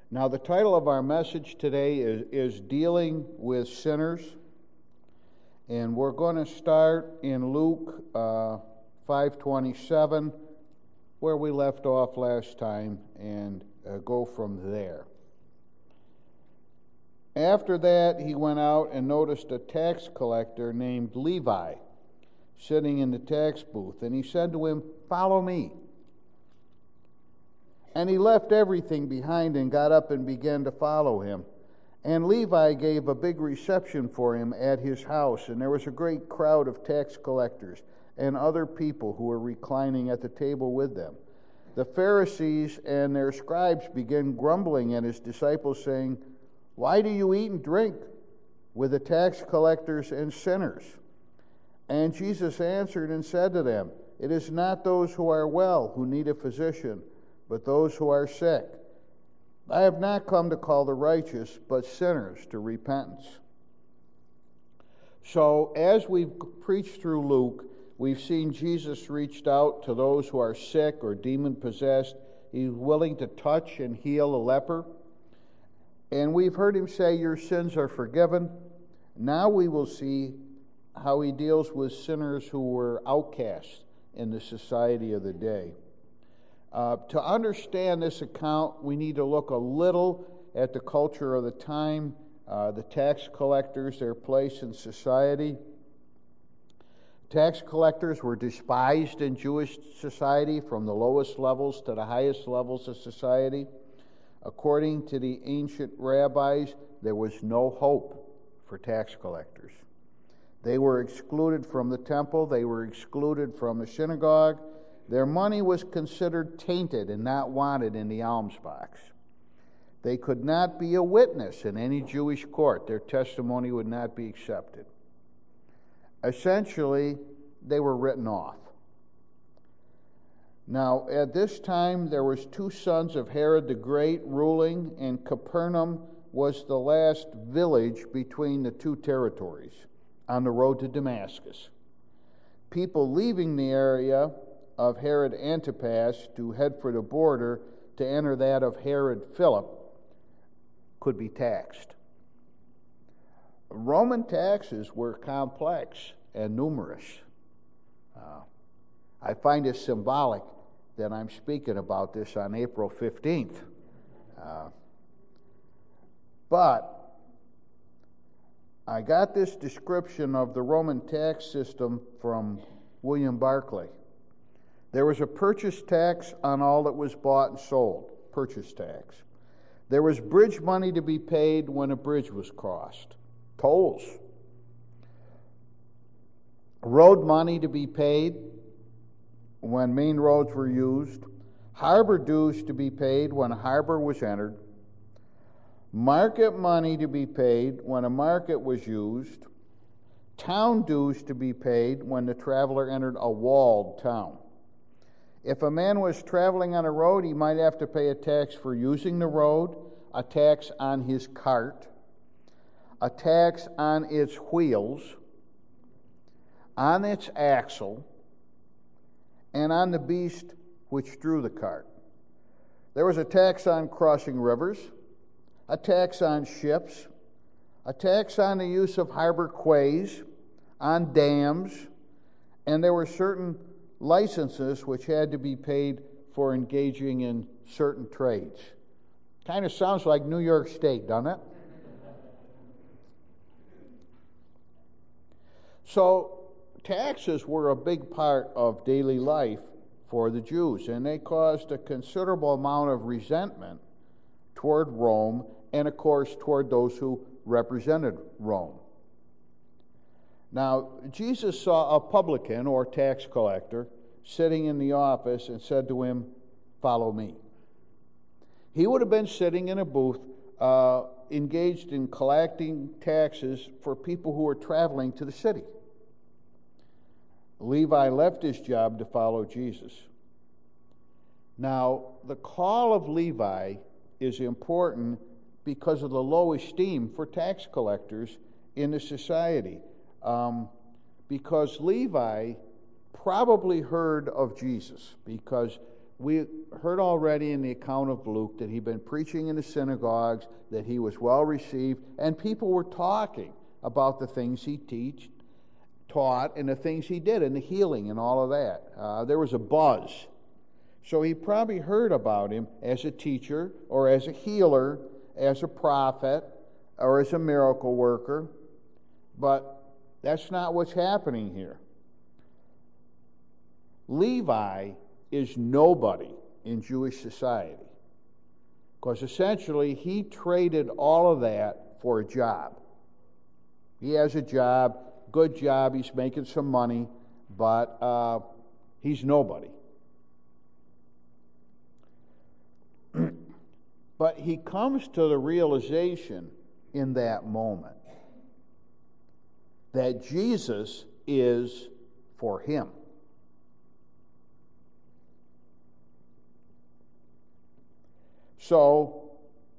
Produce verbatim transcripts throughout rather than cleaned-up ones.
Now, the title of our message today is, is Dealing with Sinners. And we're going to start in Luke uh, five twenty-seven, where we left off last time, and uh, go from there. After that, he went out and noticed a tax collector named Levi sitting in the tax booth. And he said to him, "Follow me." And he left everything behind and got up and began to follow him. And Levi gave a big reception for him at his house, and there was a great crowd of tax collectors and other people who were reclining at the table with them. The Pharisees and their scribes began grumbling at his disciples, saying, "Why do you eat and drink with the tax collectors and sinners?" And Jesus answered and said to them, "It is not those who are well who need a physician, but those who are sick. I have not come to call the righteous, but sinners to repentance." So, as we've preached through Luke, we've seen Jesus reached out to those who are sick or demon-possessed. He's willing to touch and heal a leper. And we've heard him say, "Your sins are forgiven." Now we will see how he deals with sinners who were outcasts in the society of the day. Uh, to understand this account, we need to look a little at the culture of the time, uh, the tax collectors, their place in society. Tax collectors were despised in Jewish society from the lowest levels to the highest levels of society. According to the ancient rabbis, there was no hope for tax collectors. They were excluded from the temple. They were excluded from the synagogue. Their money was considered tainted and not wanted in the alms box. They could not be a witness in any Jewish court. Their testimony would not be accepted. Essentially, they were written off. Now, at this time, there was two sons of Herod the Great ruling, and Capernaum was the last village between the two territories on the road to Damascus. People leaving the area of Herod Antipas to head for the border to enter that of Herod Philip could be taxed. Roman taxes were complex and numerous. Uh, I find it symbolic that I'm speaking about this on April fifteenth. Uh, but I got this description of the Roman tax system from William Barclay. There was a purchase tax on all that was bought and sold, purchase tax. There was bridge money to be paid when a bridge was crossed, tolls. Road money to be paid when main roads were used. Harbor dues to be paid when a harbor was entered. Market money to be paid when a market was used. Town dues to be paid when the traveler entered a walled town. If a man was traveling on a road, he might have to pay a tax for using the road, a tax on his cart, a tax on its wheels, on its axle, and on the beast which drew the cart. There was a tax on crossing rivers, a tax on ships, a tax on the use of harbor quays, on dams, and there were certain licenses which had to be paid for engaging in certain trades. Kind of sounds like New York State, doesn't it? So taxes were a big part of daily life for the Jews, and they caused a considerable amount of resentment toward Rome and, of course, toward those who represented Rome. Now, Jesus saw a publican or tax collector sitting in the office and said to him, "Follow me." He would have been sitting in a booth uh, engaged in collecting taxes for people who were traveling to the city. Levi left his job to follow Jesus. Now, the call of Levi is important because of the low esteem for tax collectors in the society. Um, because Levi probably heard of Jesus, because we heard already in the account of Luke that he'd been preaching in the synagogues, that he was well received, and people were talking about the things he teach, taught and the things he did and the healing and all of that. Uh, there was a buzz. So he probably heard about him as a teacher or as a healer, as a prophet, or as a miracle worker. But that's not what's happening here. Levi is nobody in Jewish society, because essentially he traded all of that for a job. He has a job, good job, he's making some money, but uh, he's nobody. But he comes to the realization in that moment that Jesus is for him. So,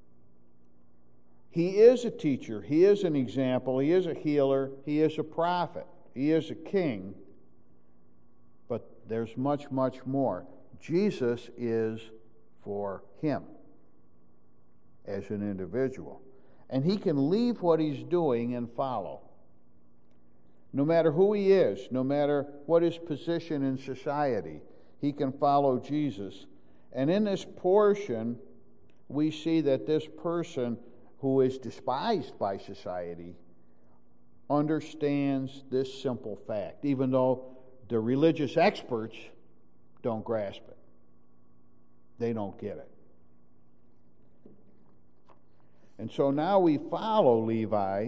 he is a teacher, he is an example, he is a healer, he is a prophet, he is a king, but there's much, much more. Jesus is for him as an individual. And he can leave what he's doing and follow. No matter who he is, no matter what his position in society, he can follow Jesus. And in this portion, we see that this person who is despised by society understands this simple fact, even though the religious experts don't grasp it. They don't get it. And so now we follow Levi,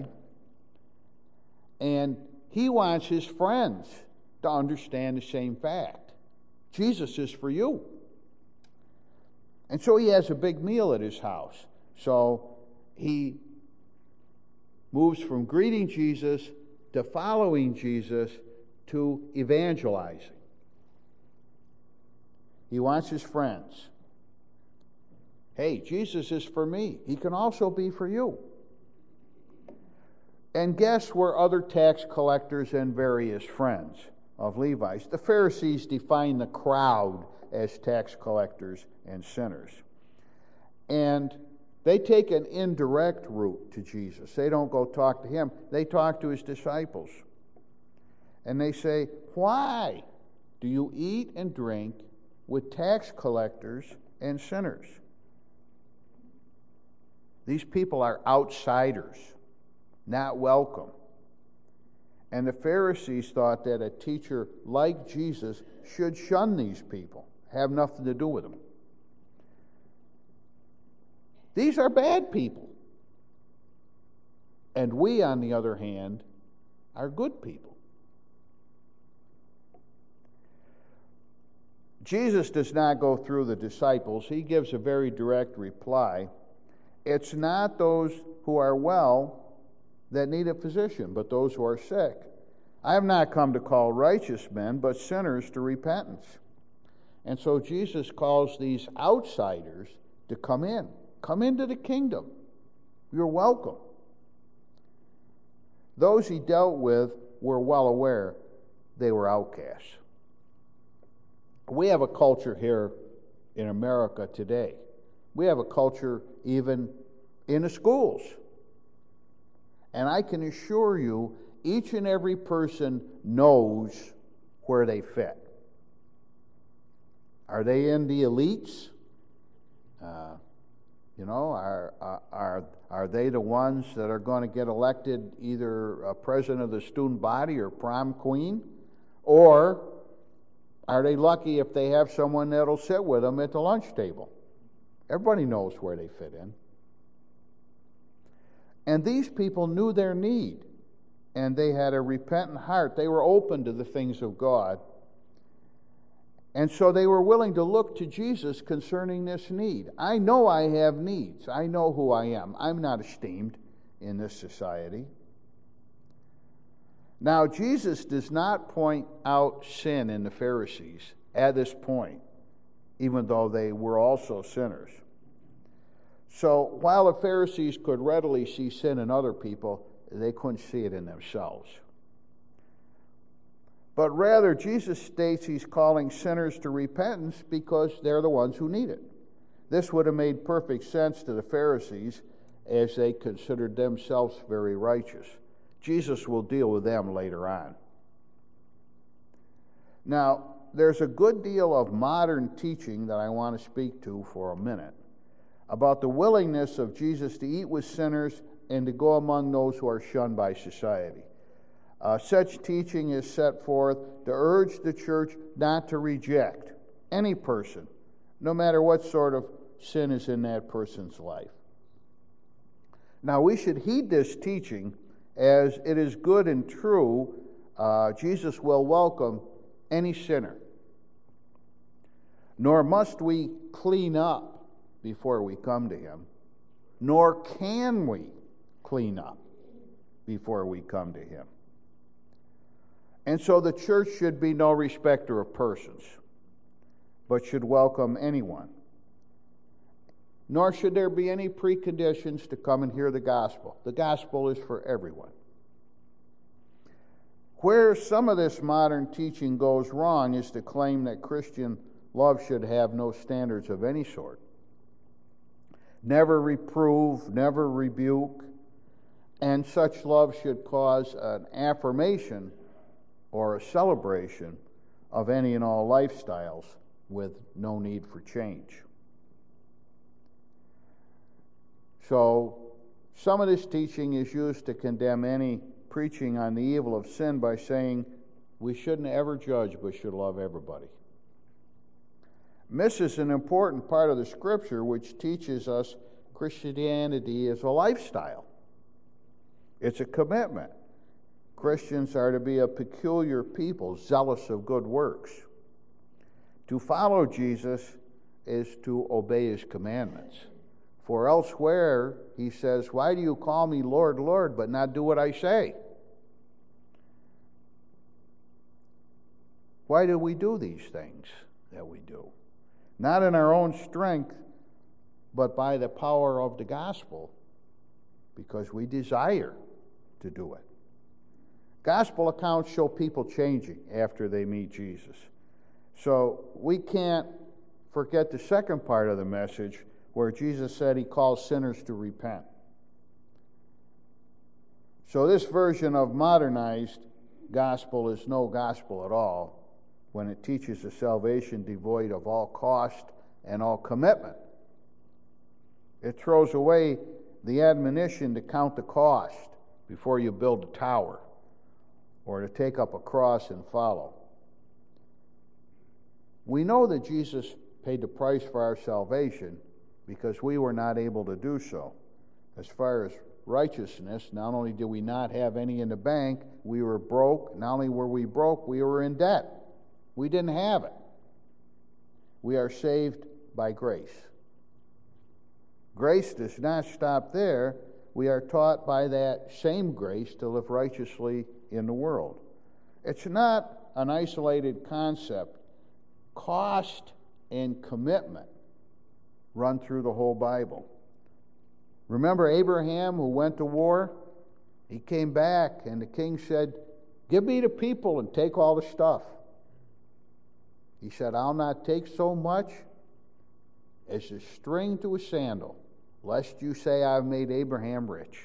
and he wants his friends to understand the same fact. Jesus is for you. And so he has a big meal at his house. So he moves from greeting Jesus to following Jesus to evangelizing. He wants his friends. Hey, Jesus is for me. He can also be for you. And guess where other tax collectors and various friends of Levi's? The Pharisees define the crowd as tax collectors and sinners. And they take an indirect route to Jesus. They don't go talk to him. They talk to his disciples. And they say, why do you eat and drink with tax collectors and sinners? These people are outsiders, not welcome. And the Pharisees thought that a teacher like Jesus should shun these people, have nothing to do with them. These are bad people. And we, on the other hand, are good people. Jesus does not go through the disciples. He gives a very direct reply. It's not those who are well that need a physician, but those who are sick. I have not come to call righteous men, but sinners to repentance. And so Jesus calls these outsiders to come in. Come into the kingdom. You're welcome. Those he dealt with were well aware they were outcasts. We have a culture here in America today. We have a culture even in the schools. And I can assure you, each and every person knows where they fit. Are they in the elites? Uh, you know, are, are, are they the ones that are going to get elected either a president of the student body or prom queen? Or are they lucky if they have someone that'll sit with them at the lunch table? Everybody knows where they fit in. And these people knew their need, and they had a repentant heart. They were open to the things of God. And so they were willing to look to Jesus concerning this need. I know I have needs. I know who I am. I'm not esteemed in this society. Now, Jesus does not point out sin in the Pharisees at this point, even though they were also sinners. So while the Pharisees could readily see sin in other people, they couldn't see it in themselves. But rather, Jesus states he's calling sinners to repentance because they're the ones who need it. This would have made perfect sense to the Pharisees, as they considered themselves very righteous. Jesus will deal with them later on. Now, there's a good deal of modern teaching that I want to speak to for a minute about the willingness of Jesus to eat with sinners and to go among those who are shunned by society. Uh, such teaching is set forth to urge the church not to reject any person, no matter what sort of sin is in that person's life. Now, we should heed this teaching, as it is good and true. Uh, Jesus will welcome any sinner. Nor must we clean up before we come to him, nor can we clean up before we come to him. And so the church should be no respecter of persons, but should welcome anyone. Nor should there be any preconditions to come and hear the gospel. The gospel is for everyone. Where some of this modern teaching goes wrong is to claim that Christian love should have no standards of any sort. Never reprove, never rebuke, and such love should cause an affirmation or a celebration of any and all lifestyles with no need for change. So, some of this teaching is used to condemn any preaching on the evil of sin by saying we shouldn't ever judge but should love everybody. Misses an important part of the Scripture which teaches us Christianity is a lifestyle. It's a commitment. Christians are to be a peculiar people, zealous of good works. To follow Jesus is to obey his commandments. For elsewhere, he says, why do you call me Lord, Lord, but not do what I say? Why do we do these things that we do? Not in our own strength, but by the power of the gospel, because we desire to do it. Gospel accounts show people changing after they meet Jesus. So we can't forget the second part of the message, where Jesus said he calls sinners to repent. So this version of modernized gospel is no gospel at all when it teaches a salvation devoid of all cost and all commitment. It throws away the admonition to count the cost before you build a tower or to take up a cross and follow. We know that Jesus paid the price for our salvation because we were not able to do so. As far as righteousness, not only did we not have any in the bank, we were broke. Not only were we broke, we were in debt. We didn't have it. We are saved by grace. Grace does not stop there. We are taught by that same grace to live righteously in the world. It's not an isolated concept. Cost and commitment run through the whole Bible. Remember Abraham, who went to war? He came back and the king said, give me the people and take all the stuff. He said, I'll not take so much as a string to a sandal, lest you say I've made Abraham rich.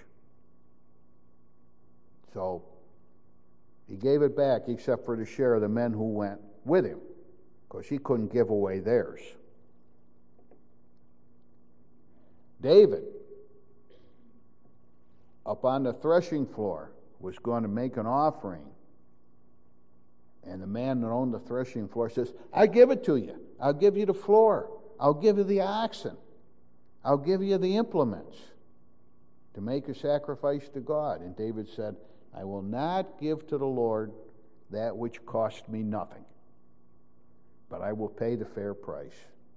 So he gave it back, except for the share of the men who went with him, because he couldn't give away theirs. David, up on the threshing floor, was going to make an offering. And the man that owned the threshing floor says, I give it to you. I'll give you the floor. I'll give you the oxen. I'll give you the implements to make a sacrifice to God. And David said, I will not give to the Lord that which cost me nothing, but I will pay the fair price.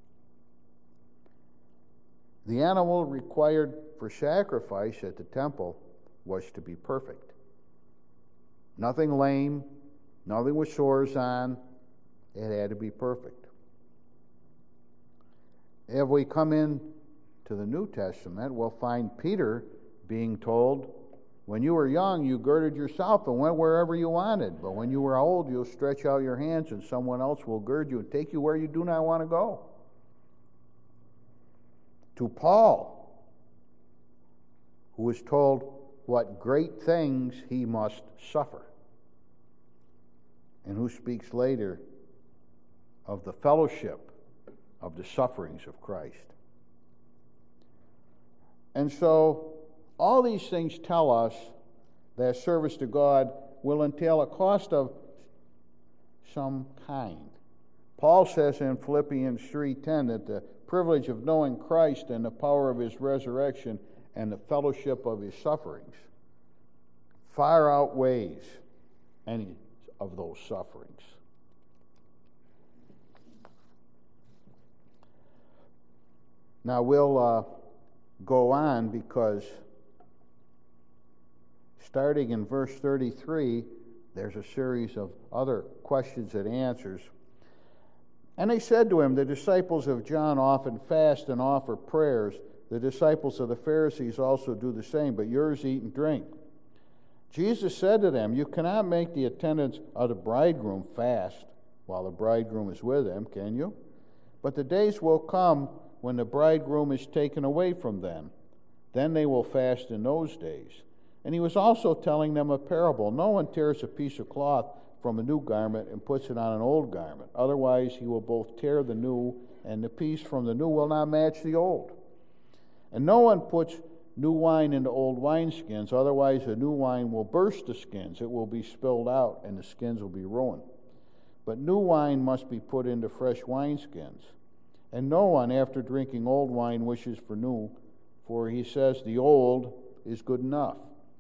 The animal required for sacrifice at the temple was to be perfect. Nothing lame, nothing with sores on. It had to be perfect. If we come in to the New Testament, we'll find Peter being told When you were young, you girded yourself and went wherever you wanted. But when you were old, you'll stretch out your hands and someone else will gird you and take you where you do not want to go. To Paul, who was told what great things he must suffer, and who speaks later of the fellowship of the sufferings of Christ. And so, all these things tell us that service to God will entail a cost of some kind. Paul says in Philippians three ten that the privilege of knowing Christ and the power of his resurrection and the fellowship of his sufferings far outweighs any of those sufferings. Now we'll uh, go on, because starting in verse thirty-three, there's a series of other questions and answers. And they said to him, the disciples of John often fast and offer prayers. The disciples of the Pharisees also do the same, but yours eat and drink. Jesus said to them, you cannot make the attendants of the bridegroom fast while the bridegroom is with them, can you? But the days will come when the bridegroom is taken away from them. Then they will fast in those days. And he was also telling them a parable. No one tears a piece of cloth from a new garment and puts it on an old garment. Otherwise he will both tear the new, and the piece from the new will not match the old. And no one puts new wine into old wineskins, otherwise the new wine will burst the skins. It will be spilled out, and the skins will be ruined. But new wine must be put into fresh wineskins. And no one, after drinking old wine, wishes for new, for he says the old is good enough.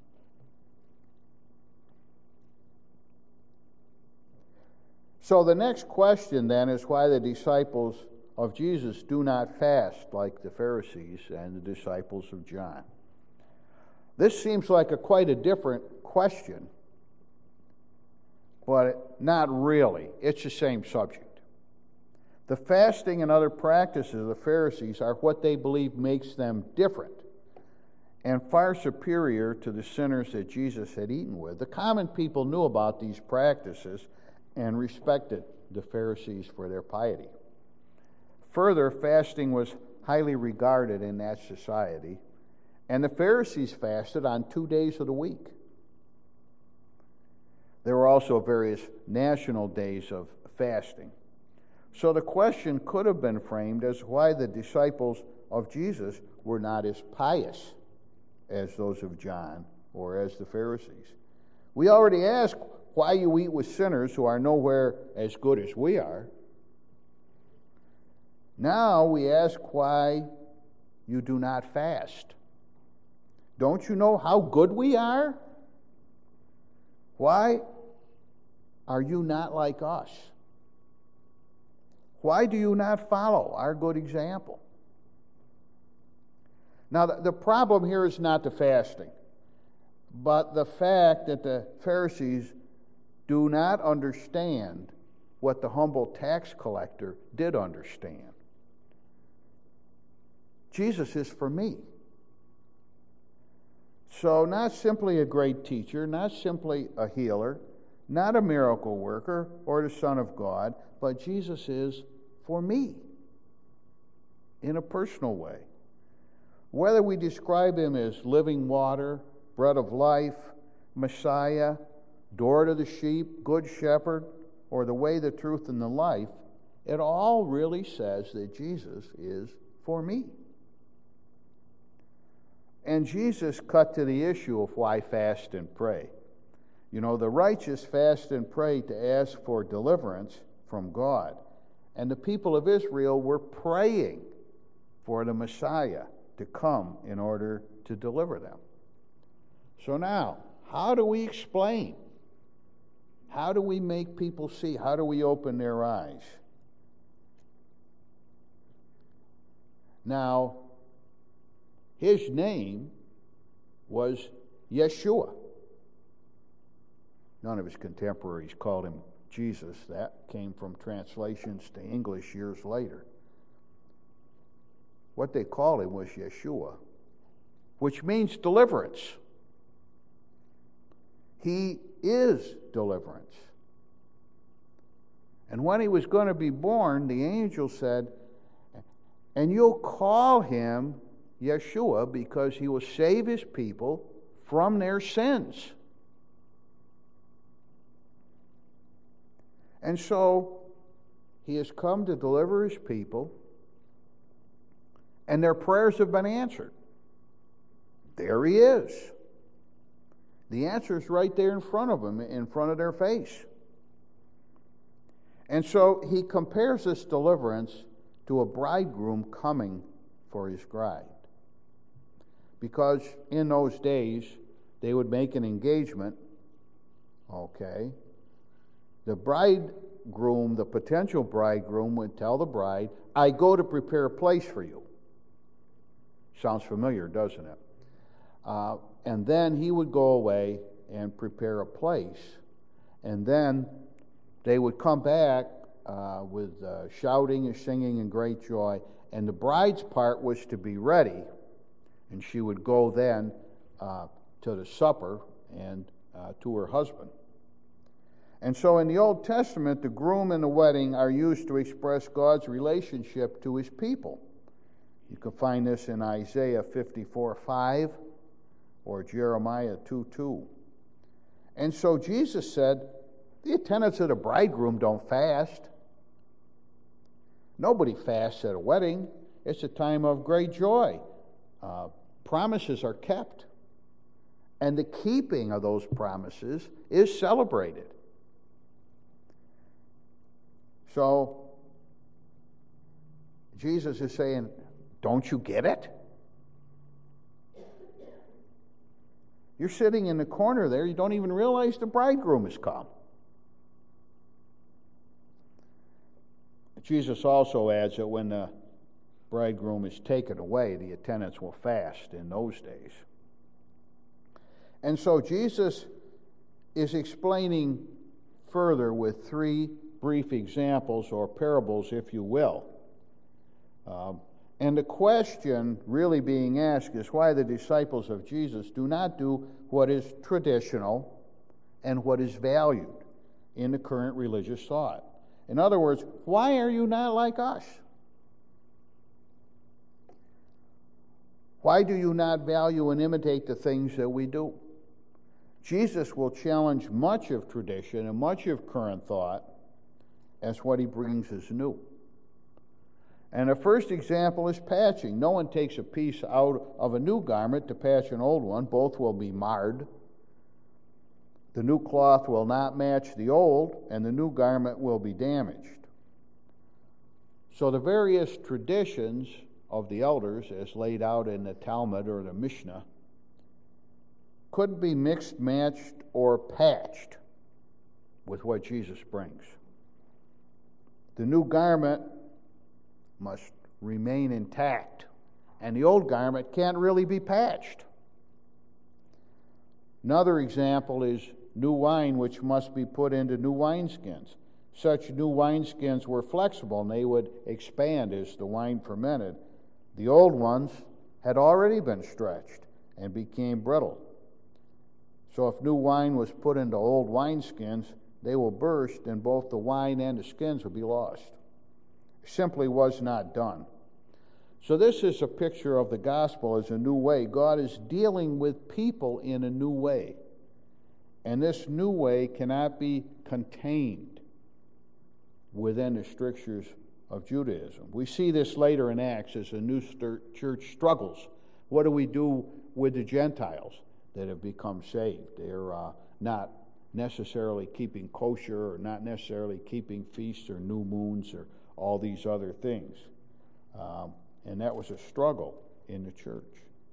So the next question then is why the disciples of Jesus do not fast like the Pharisees and the disciples of John. This seems like a quite a different question, but not really. It's the same subject. The fasting and other practices of the Pharisees are what they believe makes them different and far superior to the sinners that Jesus had eaten with. The common people knew about these practices and respected the Pharisees for their piety. Further, fasting was highly regarded in that society, and the Pharisees fasted on two days of the week. There were also various national days of fasting. So the question could have been framed as why the disciples of Jesus were not as pious as those of John or as the Pharisees. We already asked why you eat with sinners who are nowhere as good as we are. Now we ask why you do not fast. Don't you know how good we are? Why are you not like us? Why do you not follow our good example? Now, the problem here is not the fasting, but the fact that the Pharisees do not understand what the humble tax collector did understand. Jesus is for me. So not simply a great teacher, not simply a healer, not a miracle worker or the Son of God, but Jesus is for me in a personal way. Whether we describe him as living water, bread of life, Messiah, door to the sheep, good shepherd, or the way, the truth, and the life, it all really says that Jesus is for me. And Jesus cut to the issue of why fast and pray. You know, the righteous fast and pray to ask for deliverance from God. And the people of Israel were praying for the Messiah to come in order to deliver them. So now, how do we explain? How do we make people see? How do we open their eyes? Now, his name was Yeshua. None of his contemporaries called him Jesus. That came from translations to English years later. What they called him was Yeshua, which means deliverance. He is deliverance. And when he was going to be born, the angel said, and you'll call him Yeshua, because he will save his people from their sins. And so he has come to deliver his people, and their prayers have been answered. There he is. The answer is right there in front of them, in front of their face. And so he compares this deliverance to a bridegroom coming for his bride. Because in those days, they would make an engagement, okay? The bridegroom, the potential bridegroom, would tell the bride, I go to prepare a place for you. Sounds familiar, doesn't it? Uh, and then he would go away and prepare a place. And then they would come back uh, with uh, shouting and singing and great joy. And the bride's part was to be ready. And she would go then uh, to the supper and uh, to her husband. And so in the Old Testament, the groom and the wedding are used to express God's relationship to his people. You can find this in Isaiah fifty-four five or Jeremiah two two. And so Jesus said, the attendants of the bridegroom don't fast. Nobody fasts at a wedding. It's a time of great joy. Uh, promises are kept. And the keeping of those promises is celebrated. So, Jesus is saying, don't you get it? You're sitting in the corner there, you don't even realize the bridegroom has come. Jesus also adds that when the bridegroom is taken away, the attendants will fast in those days. And so Jesus is explaining further with three brief examples, or parables, if you will. Um, and the question really being asked is why the disciples of Jesus do not do what is traditional and what is valued in the current religious thought. In other words, why are you not like us? Why do you not value and imitate the things that we do? Jesus will challenge much of tradition and much of current thought as what he brings as new. And the first example is patching. No one takes a piece out of a new garment to patch an old one. Both will be marred. The new cloth will not match the old, and the new garment will be damaged. So the various traditions of the elders, as laid out in the Talmud or the Mishnah, couldn't be mixed, matched, or patched with what Jesus brings. The new garment must remain intact, and the old garment can't really be patched. Another example is new wine, which must be put into new wineskins. Such new wineskins were flexible, and they would expand as the wine fermented. The old ones had already been stretched and became brittle. So if new wine was put into old wineskins, they will burst, and both the wine and the skins will be lost. It simply was not done. So this is a picture of the gospel as a new way. God is dealing with people in a new way. And this new way cannot be contained within the strictures of Judaism. We see this later in Acts as the new church struggles. What do we do with the Gentiles that have become saved? They're uh, not necessarily keeping kosher, or not necessarily keeping feasts or new moons or all these other things. Um, and that was a struggle in the church.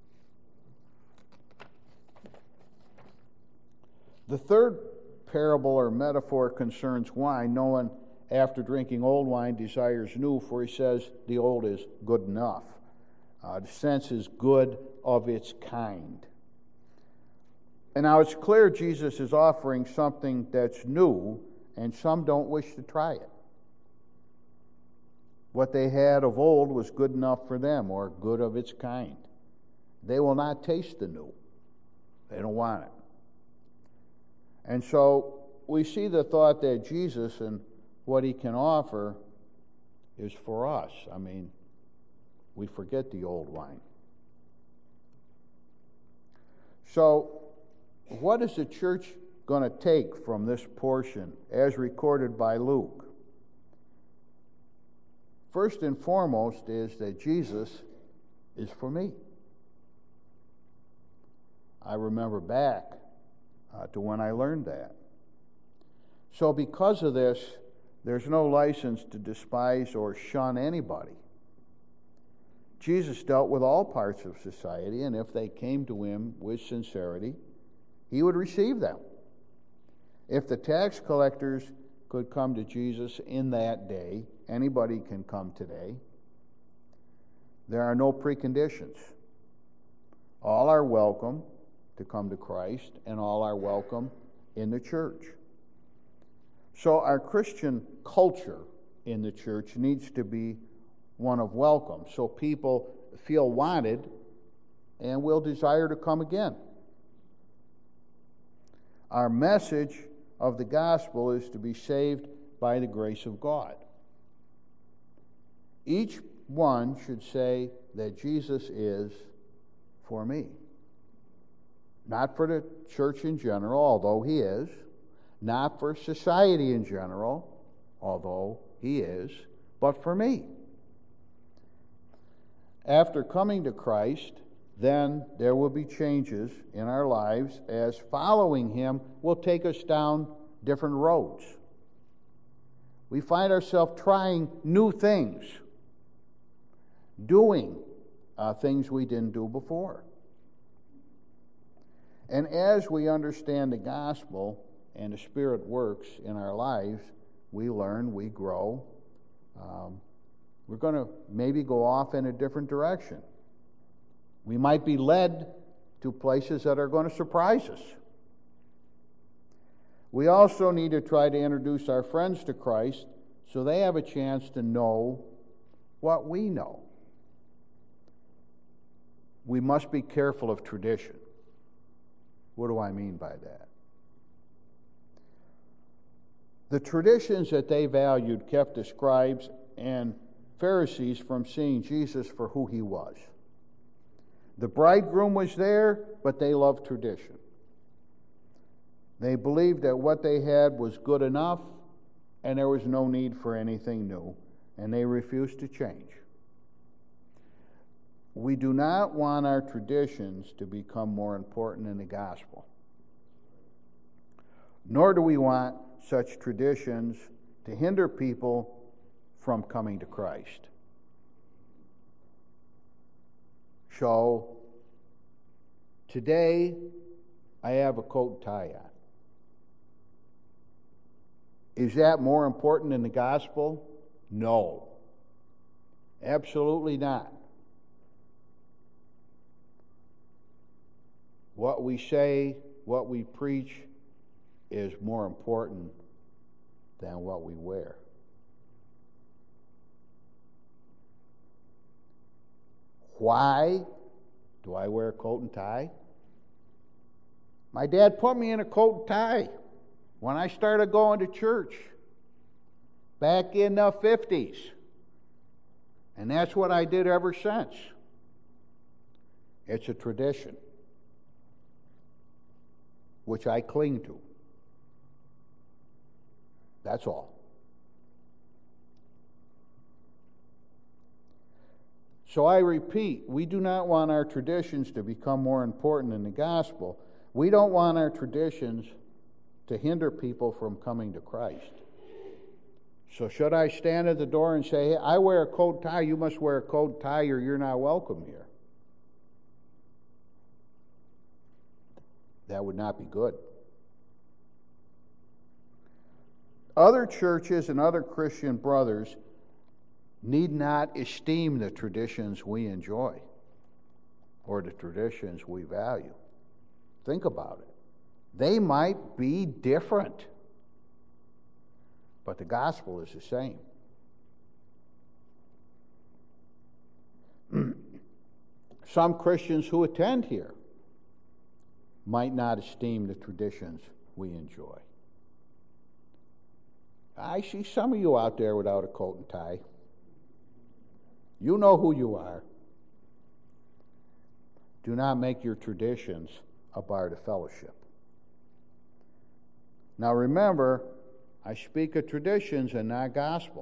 The third parable or metaphor concerns wine. No one, after drinking old wine, desires new, for he says the old is good enough. Uh, the sense is good of its kind. And now it's clear Jesus is offering something that's new, and some don't wish to try it. What they had of old was good enough for them, or good of its kind. They will not taste the new. They don't want it. And so we see the thought that Jesus and what he can offer is for us. I mean, we forget the old wine. So, what is the church going to take from this portion as recorded by Luke? First and foremost is that Jesus is for me. I remember back uh, to when I learned that. So because of this, there's no license to despise or shun anybody. Jesus dealt with all parts of society, and if they came to him with sincerity, he would receive them. If the tax collectors could come to Jesus in that day, anybody can come today. There are no preconditions. All are welcome to come to Christ, and all are welcome in the church. So our Christian culture in the church needs to be one of welcome, so people feel wanted and will desire to come again. Our message of the gospel is to be saved by the grace of God. Each one should say that Jesus is for me. Not for the church in general, although he is. Not for society in general, although he is. But for me. After coming to Christ, then there will be changes in our lives as following him will take us down different roads. We find ourselves trying new things, doing uh, things we didn't do before. And as we understand the gospel and the Spirit works in our lives, we learn, we grow. Um, we're going to maybe go off in a different direction. We might be led to places that are going to surprise us. We also need to try to introduce our friends to Christ so they have a chance to know what we know. We must be careful of tradition. What do I mean by that? The traditions that they valued kept the scribes and Pharisees from seeing Jesus for who he was. The bridegroom was there, but they loved tradition. They believed that what they had was good enough, and there was no need for anything new, and they refused to change. We do not want our traditions to become more important than the gospel. Nor do we want such traditions to hinder people from coming to Christ. So, today, I have a coat and tie on. Is that more important than the gospel? No. Absolutely not. What we say, what we preach, is more important than what we wear. Why do I wear a coat and tie? My dad put me in a coat and tie when I started going to church back in the fifties. And that's what I did ever since. It's a tradition which I cling to. That's all. So I repeat, we do not want our traditions to become more important than the gospel. We don't want our traditions to hinder people from coming to Christ. So should I stand at the door and say, hey, I wear a coat and tie, you must wear a coat and tie or you're not welcome here? That would not be good. Other churches and other Christian brothers need not esteem the traditions we enjoy or the traditions we value. Think about it. They might be different, but the gospel is the same. Some Christians who attend here might not esteem the traditions we enjoy. I see some of you out there without a coat and tie. You know who you are. Do not make your traditions a bar to fellowship. Now remember, I speak of traditions and not gospel.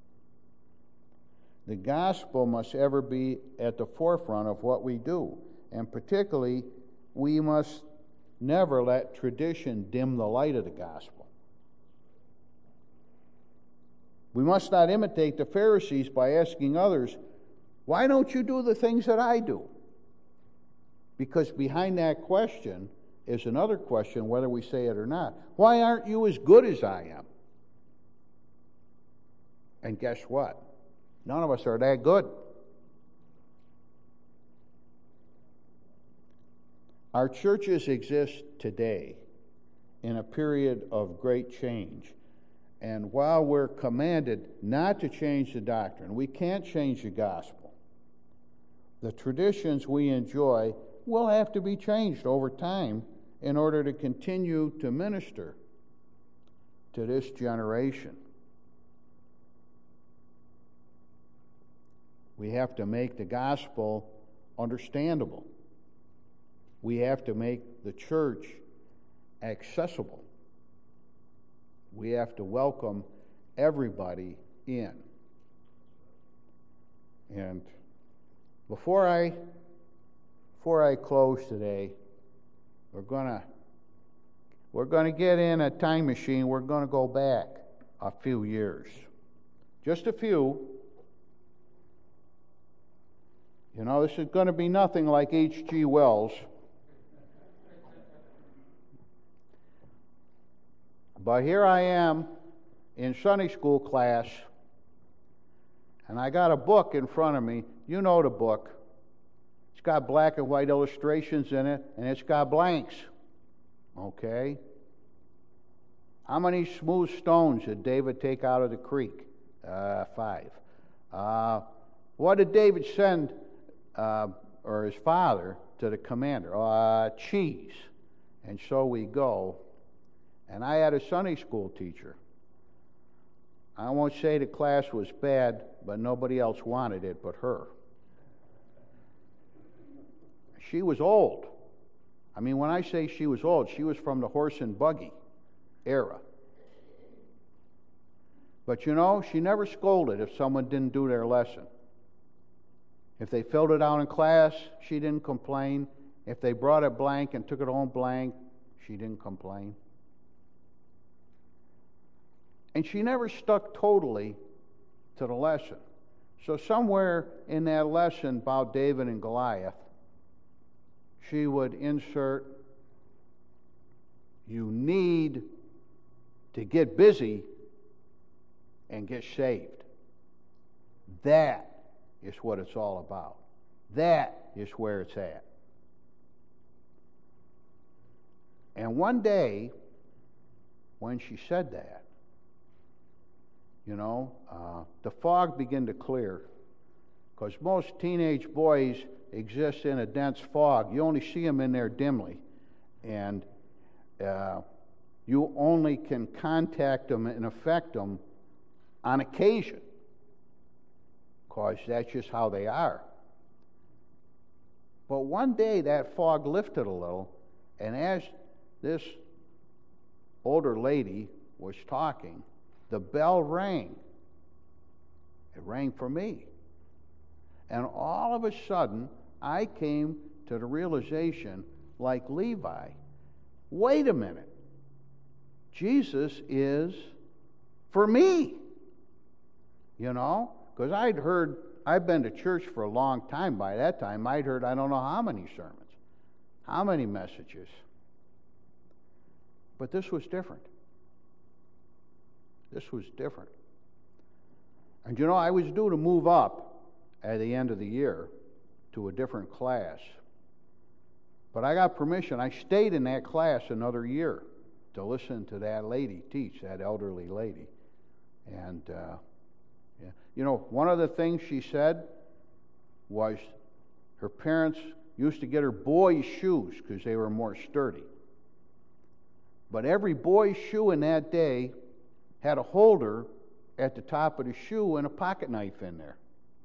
The gospel must ever be at the forefront of what we do. And particularly, we must never let tradition dim the light of the gospel. We must not imitate the Pharisees by asking others, why don't you do the things that I do? Because behind that question is another question, whether we say it or not. Why aren't you as good as I am? And guess what? None of us are that good. Our churches exist today in a period of great change. And while we're commanded not to change the doctrine, we can't change the gospel. The traditions we enjoy will have to be changed over time in order to continue to minister to this generation. We have to make the gospel understandable. We have to make the church accessible. We have to welcome everybody in. And before I before I close today, we're gonna we're gonna get in a time machine. We're gonna go back a few years, just a few. You know, this is going to be nothing like H G Wells. But here I am in Sunday school class, and I got a book in front of me. You know the book. It's got black and white illustrations in it, and it's got blanks. Okay? How many smooth stones did David take out of the creek? Uh, five. Uh, what did David send, uh, or his father, to the commander? Uh, cheese. And so we go. And I had a Sunday school teacher. I won't say the class was bad, but nobody else wanted it but her. She was old. I mean, when I say she was old, she was from the horse and buggy era. But you know, she never scolded if someone didn't do their lesson. If they filled it out in class, she didn't complain. If they brought it blank and took it home blank, she didn't complain. And she never stuck totally to the lesson. So somewhere in that lesson about David and Goliath, she would insert, you need to get busy and get saved. That is what it's all about. That is where it's at. And one day, when she said that, you know, uh, the fog began to clear, because most teenage boys exist in a dense fog. You only see them in there dimly, and uh, you only can contact them and affect them on occasion, because that's just how they are. But one day that fog lifted a little, and as this older lady was talking, the bell rang. It rang for me. And all of a sudden, I came to the realization, like Levi, wait a minute. Jesus is for me. You know? Because I'd heard, I've been to church for a long time. By that time, I'd heard I don't know how many sermons, how many messages. But this was different. This was different. And you know, I was due to move up at the end of the year to a different class. But I got permission. I stayed in that class another year to listen to that lady teach, that elderly lady. And, uh, yeah. you know, one of the things she said was her parents used to get her boys' shoes because they were more sturdy. But every boy's shoe in that day had a holder at the top of the shoe and a pocket knife in there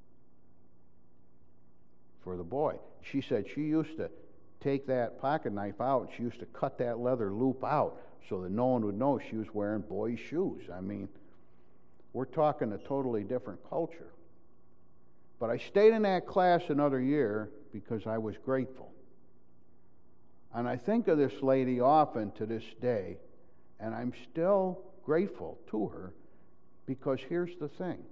for the boy. She said she used to take that pocket knife out and she used to cut that leather loop out so that no one would know she was wearing boys' shoes. I mean, we're talking a totally different culture. But I stayed in that class another year because I was grateful. And I think of this lady often to this day, and I'm still grateful to her because here's the thing.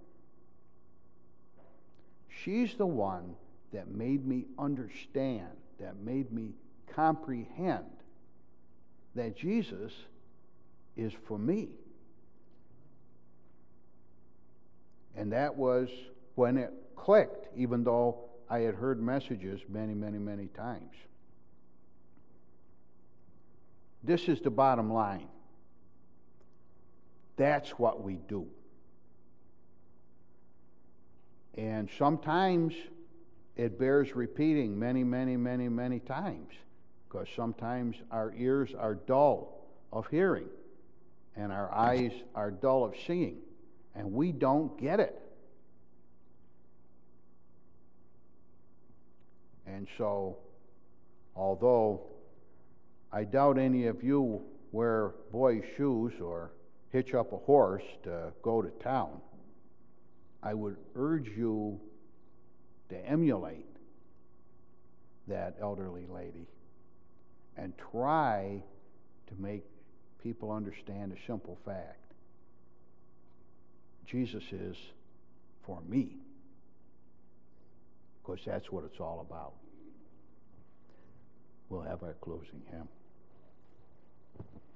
She's the one that made me understand, that made me comprehend that Jesus is for me. And that was when it clicked, even though I had heard messages many, many, many times. This is the bottom line. That's what we do. And sometimes it bears repeating many, many, many, many times, because sometimes our ears are dull of hearing and our eyes are dull of seeing, and we don't get it. And so, although I doubt any of you wear boys' shoes or hitch up a horse to go to town, I would urge you to emulate that elderly lady and try to make people understand a simple fact. Jesus is for me, because that's what it's all about. We'll have our closing hymn.